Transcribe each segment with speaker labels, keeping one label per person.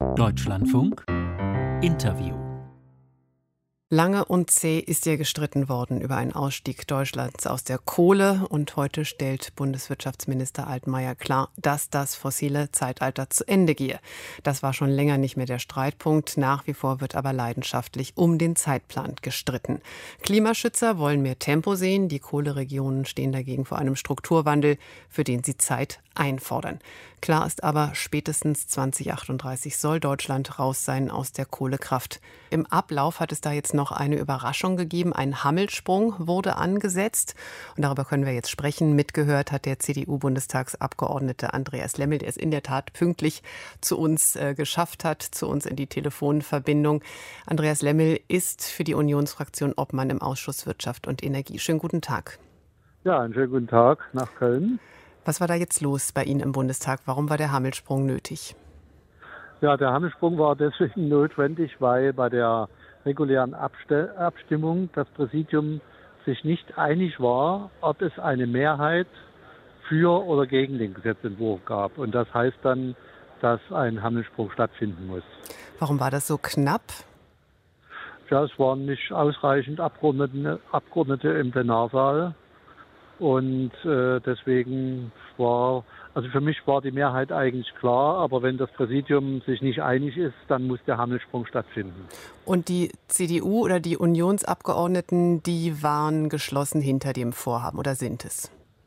Speaker 1: Deutschlandfunk Interview.
Speaker 2: Lange und zäh ist ja gestritten worden über einen Ausstieg Deutschlands aus der Kohle. Und heute stellt Bundeswirtschaftsminister Altmaier klar, dass das fossile Zeitalter zu Ende gehe. Das war schon länger nicht mehr der Streitpunkt. Nach wie vor wird aber leidenschaftlich um den Zeitplan gestritten. Klimaschützer wollen mehr Tempo sehen. Die Kohleregionen stehen dagegen vor einem Strukturwandel, für den sie Zeit einfordern. Klar ist aber, spätestens 2038 soll Deutschland raus sein aus der Kohlekraft. Im Ablauf hat es da jetzt noch eine Überraschung gegeben. Ein Hammelsprung wurde angesetzt. Und darüber können wir jetzt sprechen. Mitgehört hat der CDU-Bundestagsabgeordnete Andreas Lemmel, der es in der Tat pünktlich zu uns geschafft hat, zu uns in die Telefonverbindung. Andreas Lemmel ist für die Unionsfraktion Obmann im Ausschuss Wirtschaft und Energie. Schönen guten Tag.
Speaker 3: Ja, einen schönen guten Tag nach Köln.
Speaker 2: Was war da jetzt los bei Ihnen im Bundestag? Warum war der Hammelsprung nötig?
Speaker 3: Ja, der Hammelsprung war deswegen notwendig, weil bei der regulären Abstimmung das Präsidium sich nicht einig war, ob es eine Mehrheit für oder gegen den Gesetzentwurf gab. Und das heißt dann, dass ein Hammelsprung stattfinden muss.
Speaker 2: Warum war das so knapp?
Speaker 3: Ja, es waren nicht ausreichend Abgeordnete im Plenarsaal. Und deswegen also für mich war die Mehrheit eigentlich klar, aber wenn das Präsidium sich nicht einig ist, dann muss der Hammelsprung stattfinden.
Speaker 2: Und die CDU oder die Unionsabgeordneten, die waren geschlossen hinter dem Vorhaben oder sind es?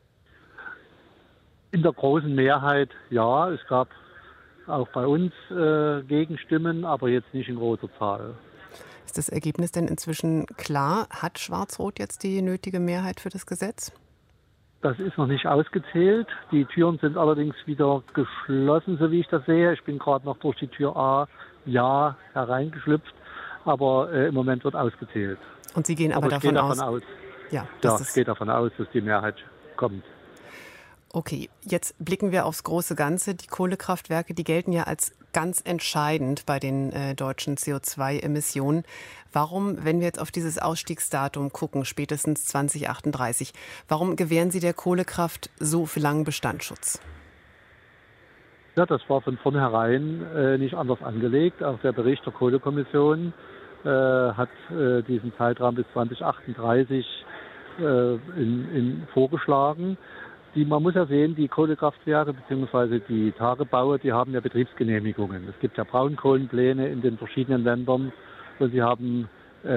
Speaker 3: In der großen Mehrheit ja, es gab auch bei uns Gegenstimmen, aber jetzt nicht in großer Zahl.
Speaker 2: Ist das Ergebnis denn inzwischen klar? Hat Schwarz-Rot jetzt die nötige Mehrheit für das Gesetz?
Speaker 3: Das ist noch nicht ausgezählt. Die Türen sind allerdings wieder geschlossen, so wie ich das sehe. Ich bin gerade noch durch die Tür A hereingeschlüpft, aber im Moment wird ausgezählt.
Speaker 2: Und Sie gehen aber davon aus?
Speaker 3: Ja, ich gehe davon aus, dass die Mehrheit kommt.
Speaker 2: Okay, jetzt blicken wir aufs große Ganze. Die Kohlekraftwerke, die gelten ja als ganz entscheidend bei den deutschen CO2-Emissionen. Warum, wenn wir jetzt auf dieses Ausstiegsdatum gucken, spätestens 2038, warum gewähren Sie der Kohlekraft so viel langen Bestandsschutz?
Speaker 3: Ja, das war von vornherein nicht anders angelegt. Auch der Bericht der Kohlekommission hat diesen Zeitraum bis 2038 vorgeschlagen. Man muss ja sehen, die Kohlekraftwerke bzw. die Tagebaue, die haben ja Betriebsgenehmigungen. Es gibt ja Braunkohlenpläne in den verschiedenen Ländern und sie haben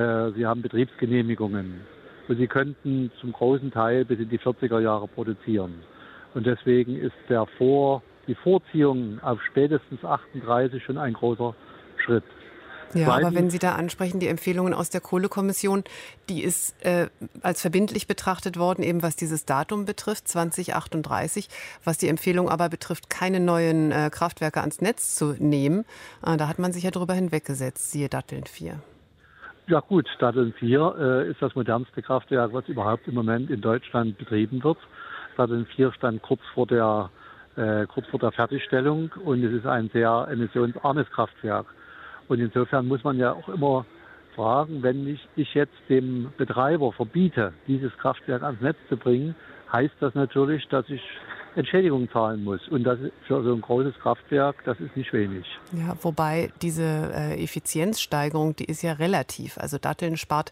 Speaker 3: Betriebsgenehmigungen. Und sie könnten zum großen Teil bis in die 40er Jahre produzieren. Und deswegen ist die Vorziehung auf spätestens 38 schon ein großer Schritt.
Speaker 2: Ja, aber wenn Sie da ansprechen, die Empfehlungen aus der Kohlekommission, die ist als verbindlich betrachtet worden, eben was dieses Datum betrifft, 2038. Was die Empfehlung aber betrifft, keine neuen Kraftwerke ans Netz zu nehmen, da hat man sich ja drüber hinweggesetzt, siehe Datteln 4.
Speaker 3: Ja gut, Datteln 4 ist das modernste Kraftwerk, was überhaupt im Moment in Deutschland betrieben wird. Datteln 4 stand kurz vor der Fertigstellung und es ist ein sehr emissionsarmes Kraftwerk. Und insofern muss man ja auch immer fragen, wenn ich jetzt dem Betreiber verbiete, dieses Kraftwerk ans Netz zu bringen, heißt das natürlich, dass ich Entschädigung zahlen muss. Und das für so ein großes Kraftwerk, das ist nicht wenig.
Speaker 2: Ja, wobei diese Effizienzsteigerung, die ist ja relativ. Also Datteln spart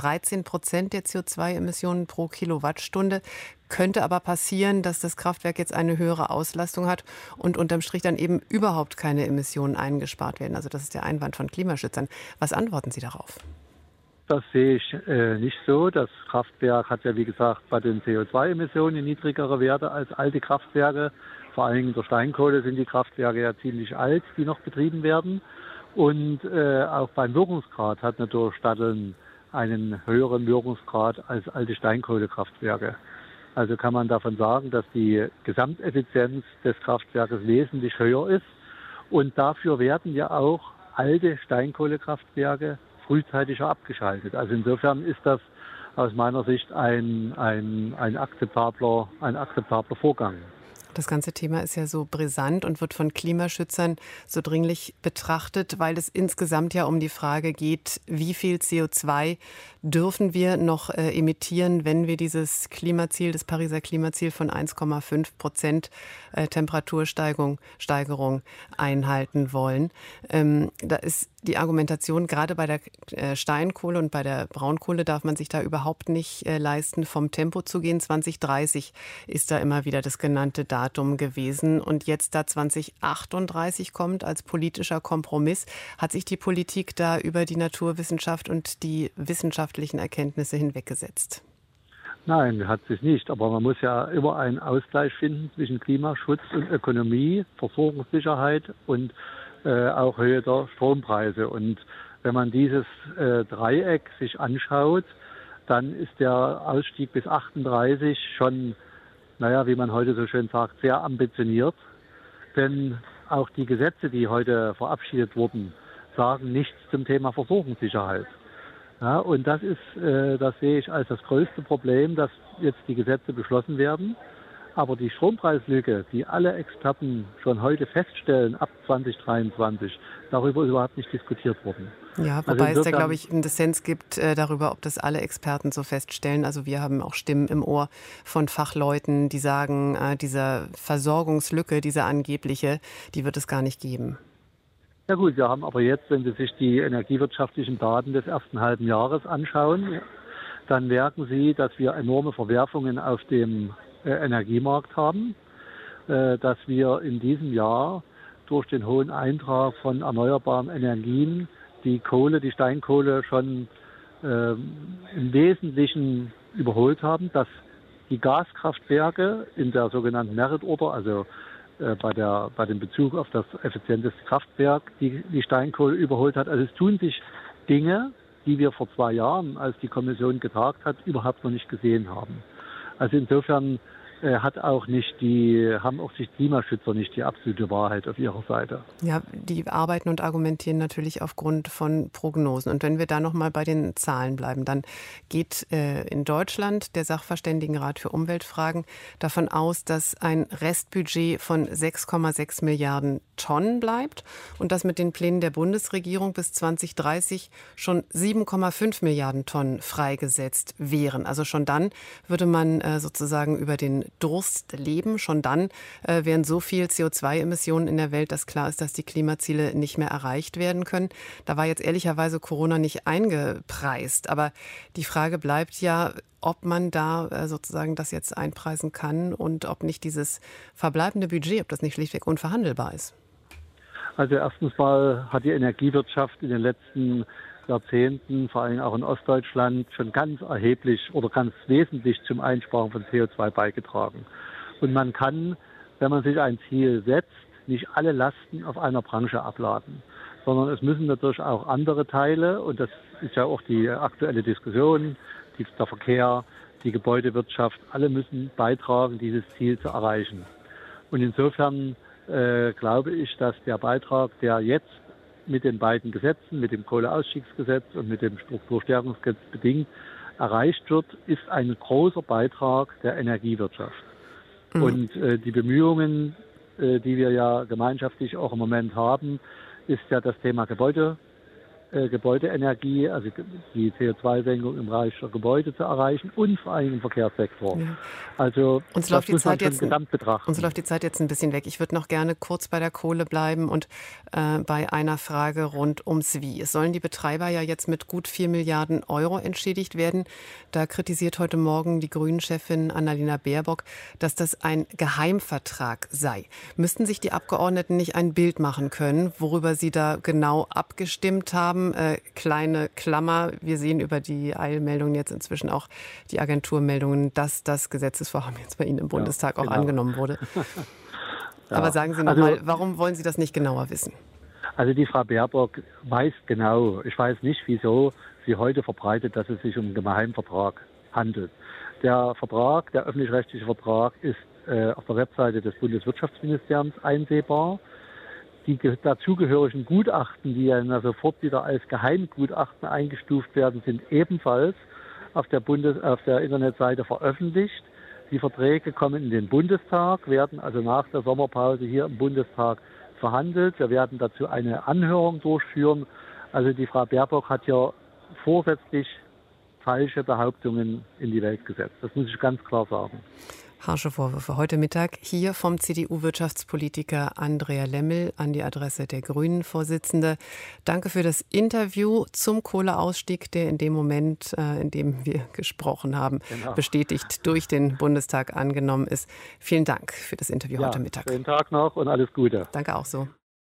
Speaker 2: 13% der CO2-Emissionen pro Kilowattstunde. Könnte aber passieren, dass das Kraftwerk jetzt eine höhere Auslastung hat und unterm Strich dann eben überhaupt keine Emissionen eingespart werden. Also das ist der Einwand von Klimaschützern. Was antworten Sie darauf?
Speaker 3: Das sehe ich nicht so. Das Kraftwerk hat ja, wie gesagt, bei den CO2-Emissionen niedrigere Werte als alte Kraftwerke. Vor allem in der Steinkohle sind die Kraftwerke ja ziemlich alt, die noch betrieben werden. Und auch beim Wirkungsgrad hat natürlich Datteln einen höheren Wirkungsgrad als alte Steinkohlekraftwerke. Also kann man davon sagen, dass die Gesamteffizienz des Kraftwerkes wesentlich höher ist. Und dafür werden ja auch alte Steinkohlekraftwerke frühzeitiger abgeschaltet. Also insofern ist das aus meiner Sicht ein akzeptabler Vorgang.
Speaker 2: Das ganze Thema ist ja so brisant und wird von Klimaschützern so dringlich betrachtet, weil es insgesamt ja um die Frage geht, wie viel CO2 dürfen wir noch emittieren, wenn wir dieses Klimaziel, das Pariser Klimaziel von 1,5% Temperatursteigerung einhalten wollen. Da ist die Argumentation, gerade bei der Steinkohle und bei der Braunkohle darf man sich da überhaupt nicht leisten, vom Tempo zu gehen. 2030 ist da immer wieder das genannte Datum gewesen. Und jetzt, da 2038 kommt als politischer Kompromiss, hat sich die Politik da über die Naturwissenschaft und die wissenschaftlichen Erkenntnisse hinweggesetzt?
Speaker 3: Nein, hat sich nicht. Aber man muss ja immer einen Ausgleich finden zwischen Klimaschutz und Ökonomie, Versorgungssicherheit und auch Höhe der Strompreise. Und wenn man dieses Dreieck sich anschaut, dann ist der Ausstieg bis 38 schon, wie man heute so schön sagt, sehr ambitioniert. Denn auch die Gesetze, die heute verabschiedet wurden, sagen nichts zum Thema Versorgungssicherheit. Ja, und das sehe ich als das größte Problem, dass jetzt die Gesetze beschlossen werden. Aber die Strompreislücke, die alle Experten schon heute feststellen, ab 2023, darüber ist überhaupt nicht diskutiert worden.
Speaker 2: Ja, wobei es da, glaube ich, einen Dissens gibt darüber, ob das alle Experten so feststellen. Also wir haben auch Stimmen im Ohr von Fachleuten, die sagen, diese Versorgungslücke, diese angebliche, die wird es gar nicht geben.
Speaker 3: Ja gut, wir haben aber jetzt, wenn Sie sich die energiewirtschaftlichen Daten des ersten halben Jahres anschauen, dann merken Sie, dass wir enorme Verwerfungen auf dem Energiemarkt haben, dass wir in diesem Jahr durch den hohen Eintrag von erneuerbaren Energien die Steinkohle schon im Wesentlichen überholt haben, dass die Gaskraftwerke in der sogenannten Merit Order, also bei dem Bezug auf das effizienteste Kraftwerk, die Steinkohle überholt hat. Also es tun sich Dinge, die wir vor 2 Jahren, als die Kommission getagt hat, überhaupt noch nicht gesehen haben. Also insofern haben auch die Klimaschützer nicht die absolute Wahrheit auf ihrer Seite.
Speaker 2: Ja, die arbeiten und argumentieren natürlich aufgrund von Prognosen. Und wenn wir da noch mal bei den Zahlen bleiben, dann geht in Deutschland der Sachverständigenrat für Umweltfragen davon aus, dass ein Restbudget von 6,6 Milliarden Tonnen bleibt und dass mit den Plänen der Bundesregierung bis 2030 schon 7,5 Milliarden Tonnen freigesetzt wären. Also schon dann würde man sozusagen über den Durst leben. Schon dann wären so viel CO2-Emissionen in der Welt, dass klar ist, dass die Klimaziele nicht mehr erreicht werden können. Da war jetzt ehrlicherweise Corona nicht eingepreist. Aber die Frage bleibt ja, ob man da sozusagen das jetzt einpreisen kann und ob nicht dieses verbleibende Budget, ob das nicht schlichtweg unverhandelbar ist.
Speaker 3: Also erstens mal hat die Energiewirtschaft in den letzten Jahrzehnten, vor allem auch in Ostdeutschland, schon ganz erheblich oder ganz wesentlich zum Einsparen von CO2 beigetragen. Und man kann, wenn man sich ein Ziel setzt, nicht alle Lasten auf einer Branche abladen, sondern es müssen natürlich auch andere Teile, und das ist ja auch die aktuelle Diskussion, der Verkehr, die Gebäudewirtschaft, alle müssen beitragen, dieses Ziel zu erreichen. Und insofern glaube ich, dass der Beitrag, der jetzt mit den beiden Gesetzen, mit dem Kohleausstiegsgesetz und mit dem Strukturstärkungsgesetz bedingt erreicht wird, ist ein großer Beitrag der Energiewirtschaft. Mhm. Und die Bemühungen, die wir ja gemeinschaftlich auch im Moment haben, ist ja das Thema Gebäudeenergie, also die CO2-Senkung im Bereich der Gebäude zu erreichen und vor allem im Verkehrssektor. Ja. Also
Speaker 2: uns läuft die Zeit jetzt ein bisschen weg. Ich würde noch gerne kurz bei der Kohle bleiben und bei einer Frage rund ums Wie. Es sollen die Betreiber ja jetzt mit gut 4 Milliarden Euro entschädigt werden. Da kritisiert heute Morgen die Grünen-Chefin Annalena Baerbock, dass das ein Geheimvertrag sei. Müssten sich die Abgeordneten nicht ein Bild machen können, worüber sie da genau abgestimmt haben? Kleine Klammer, wir sehen über die Eilmeldungen jetzt inzwischen auch die Agenturmeldungen, dass das Gesetzesvorhaben jetzt bei Ihnen im Bundestag auch angenommen wurde. Ja. Aber sagen Sie noch mal, warum wollen Sie das nicht genauer wissen?
Speaker 3: Also die Frau Baerbock weiß genau, ich weiß nicht, wieso sie heute verbreitet, dass es sich um einen Geheimvertrag handelt. Der Vertrag, der öffentlich-rechtliche Vertrag, ist auf der Webseite des Bundeswirtschaftsministeriums einsehbar. Die dazugehörigen Gutachten, die ja sofort wieder als Geheimgutachten eingestuft werden, sind ebenfalls auf der Internetseite veröffentlicht. Die Verträge kommen in den Bundestag, werden also nach der Sommerpause hier im Bundestag verhandelt. Wir werden dazu eine Anhörung durchführen. Also die Frau Baerbock hat ja vorsätzlich falsche Behauptungen in die Welt gesetzt. Das muss ich ganz klar sagen.
Speaker 2: Harsche Vorwürfe heute Mittag hier vom CDU-Wirtschaftspolitiker Andrea Lemmel an die Adresse der Grünen-Vorsitzende. Danke für das Interview zum Kohleausstieg, der in dem Moment, in dem wir gesprochen haben, bestätigt durch den Bundestag angenommen ist. Vielen Dank für das Interview heute Mittag.
Speaker 3: Schönen Tag noch und alles Gute.
Speaker 2: Danke auch so.